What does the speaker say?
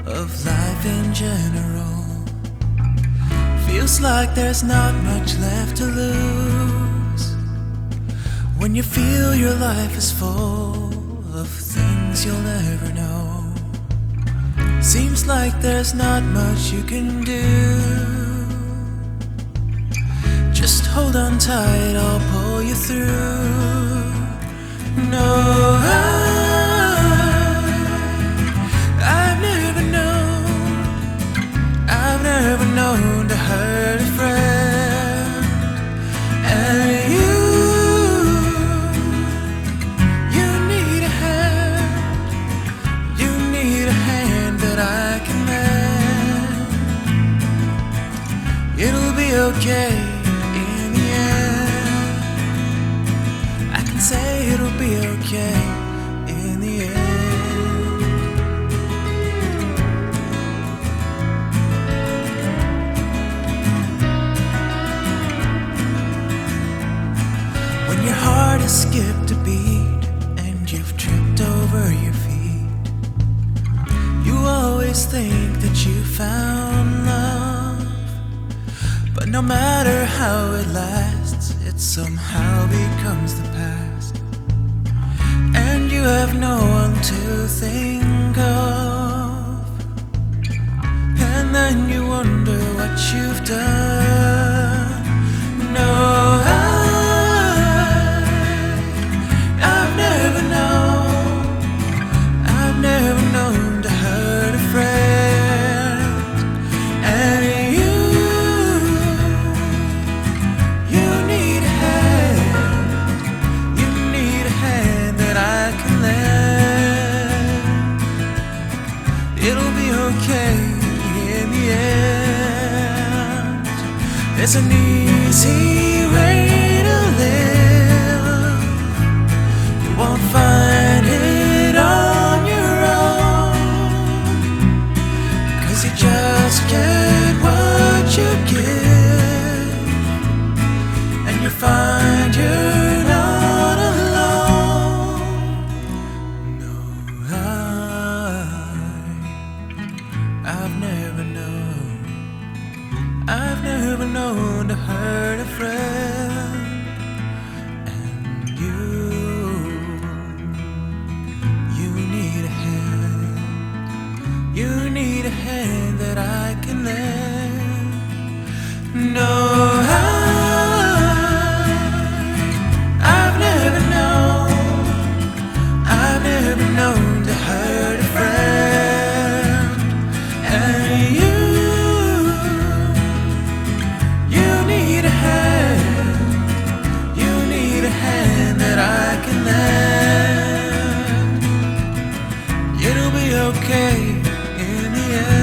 of life in general. Feels like there's not much left to lose when you feel your life is full of things you'll never know. Seems like there's not much you can do. Just hold on tight, I'll pull you through. No, I've never known to hurt a friend. And you need a hand that I can lend. It'll be okay in the end. I can say it'll be okay in the end. When your heart has skipped a beat and you've tripped over your feet, you always think that you found love. But no matter how it lasts, it somehow becomes the past, and you have no one to think of. And then you wonder what you've done. No, I've never known to hurt a friend. And you need a hand that I can lend. It'll be okay in the end. There's an easy way to live. You won't find it on your own, 'cause you just get what you give, and you find you're not alone. No, I've never known to hurt a friend. And you need a hand. You need a hand that I can lend. No, I've never known to hurt a friend. And you need a hand that I can lend. It'll be okay in the end.